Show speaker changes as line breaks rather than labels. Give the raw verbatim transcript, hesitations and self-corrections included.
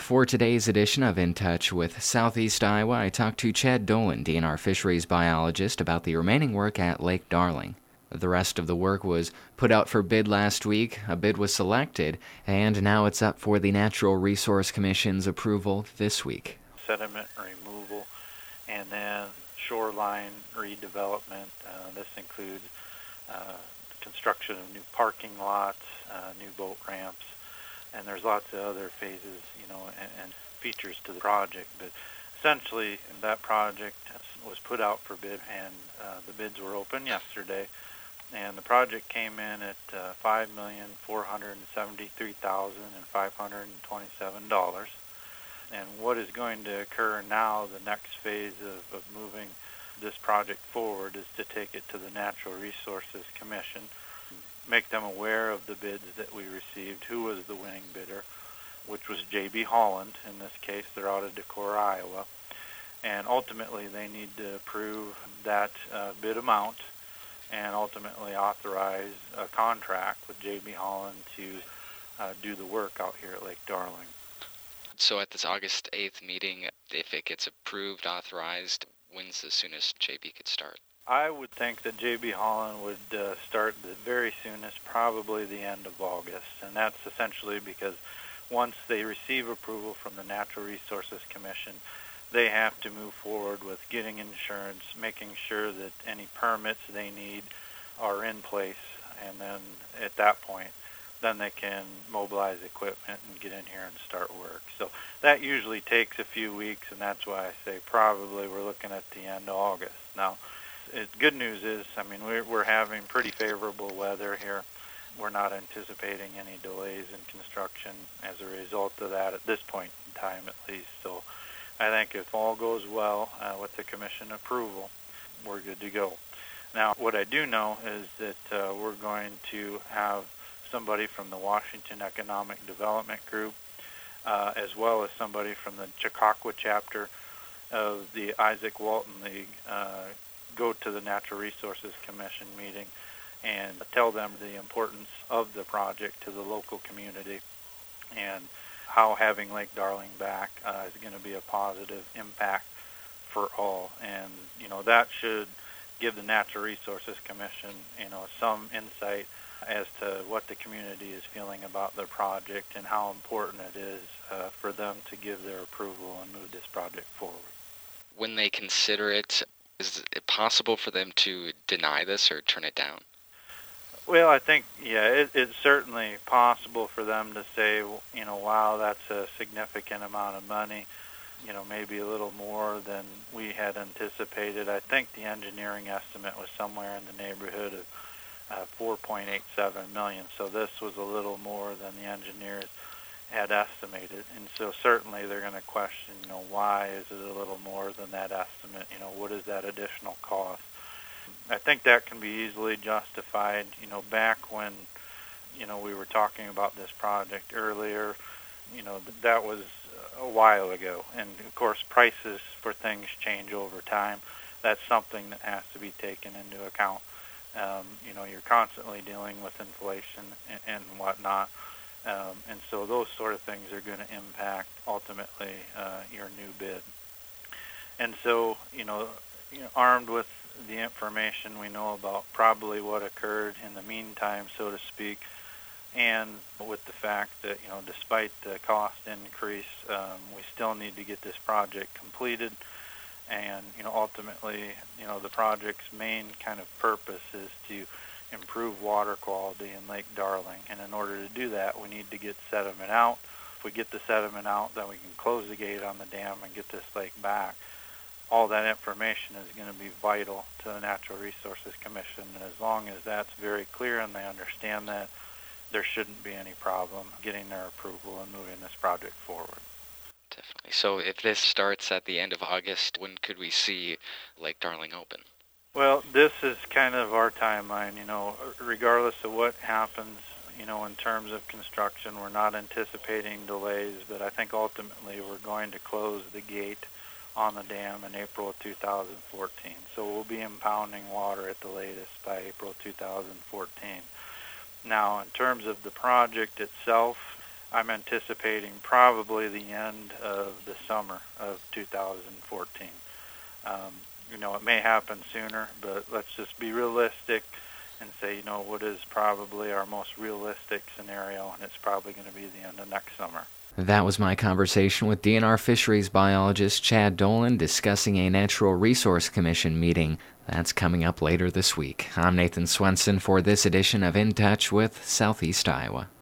For today's edition of In Touch with Southeast Iowa, I talked to Chad Dolan, D N R fisheries biologist, about the remaining work at Lake Darling. The rest of the work was put out for bid last week, a bid was selected, and now it's up for the Natural Resource Commission's approval this week.
Sediment removal and then shoreline redevelopment. Uh, this includes uh, the construction of new parking lots, uh, new boat ramps, and there's lots of other phases, you know, and, and features to the project. But essentially, that project was put out for bid, and uh, the bids were open yesterday. And the project came in at uh, five million four hundred seventy-three thousand five hundred twenty-seven dollars. And what is going to occur now, the next phase of, of moving this project forward, is to take it to the Natural Resources Commission, make them aware of the bids that we received, who was the winning bidder, which was J B. Holland. In this case, they're out of Decorah, Iowa. And ultimately, they need to approve that uh, bid amount and ultimately authorize a contract with J B. Holland to uh, do the work out here at Lake Darling.
So at this August eighth meeting, if it gets approved, authorized, when's the soonest J B could start?
I would think that J B. Holland would uh, start the very soonest, probably the end of August. And that's essentially because once they receive approval from the Natural Resources Commission, they have to move forward with getting insurance, making sure that any permits they need are in place, and then at that point, then they can mobilize equipment and get in here and start work. So that usually takes a few weeks, and that's why I say probably we're looking at the end of August. Now, it, good news is, I mean, we're, we're having pretty favorable weather here. We're not anticipating any delays in construction as a result of that at this point in time, at least. So I think if all goes well uh, with the commission approval, we're good to go. Now, what I do know is that uh, we're going to have somebody from the Washington Economic Development Group, uh, as well as somebody from the Chautauqua chapter of the Isaac Walton League, uh, go to the Natural Resources Commission meeting and tell them the importance of the project to the local community and how having Lake Darling back uh, is going to be a positive impact for all. And, you know, that should give the Natural Resources Commission, you know, some insight as to what the community is feeling about the project and how important it is uh, for them to give their approval and move this project forward.
When they consider it, is it possible for them to deny this or turn it down?
Well, I think, yeah, it, it's certainly possible for them to say, you know, wow, that's a significant amount of money, you know, maybe a little more than we had anticipated. I think the engineering estimate was somewhere in the neighborhood of uh, four point eight seven million dollars, so this was a little more than the engineers had estimated. And so certainly they're going to question, you know, why is it a little more than that estimate? You know, what is that additional cost? I think that can be easily justified. You know, back when, you know, we were talking about this project earlier, you know, that was a while ago. And, of course, prices for things change over time. That's something that has to be taken into account. Um, you know, you're constantly dealing with inflation and, and whatnot. Um, and so those sort of things are going to impact, ultimately, uh, your new bid. And so, you know, you know, armed with the information we know about probably what occurred in the meantime, so to speak, and with the fact that, you know, despite the cost increase, um, we still need to get this project completed. And, you know, ultimately, you know, the project's main kind of purpose is to improve water quality in Lake Darling. And in order to do that, we need to get sediment out. If we get the sediment out, then we can close the gate on the dam and get this lake back. All that information is going to be vital to the Natural Resources Commission, and as long as that's very clear and they understand that, there shouldn't be any problem getting their approval and moving this project forward.
Definitely. So if this starts at the end of August, when could we see Lake Darling open?
Well, this is kind of our timeline. You know, regardless of what happens, you know, in terms of construction, we're not anticipating delays, but I think ultimately we're going to close the gate on the dam in April of two thousand fourteen. So we'll be impounding water at the latest by April two thousand fourteen. Now, in terms of the project itself, I'm anticipating probably the end of the summer of two thousand fourteen. Um, you know, it may happen sooner, but let's just be realistic and say, you know, what is probably our most realistic scenario, and it's probably going to be the end of next summer.
That was my conversation with D N R Fisheries biologist Chad Dolan discussing a Natural Resource Commission meeting that's coming up later this week. I'm Nathan Swenson for this edition of In Touch with Southeast Iowa.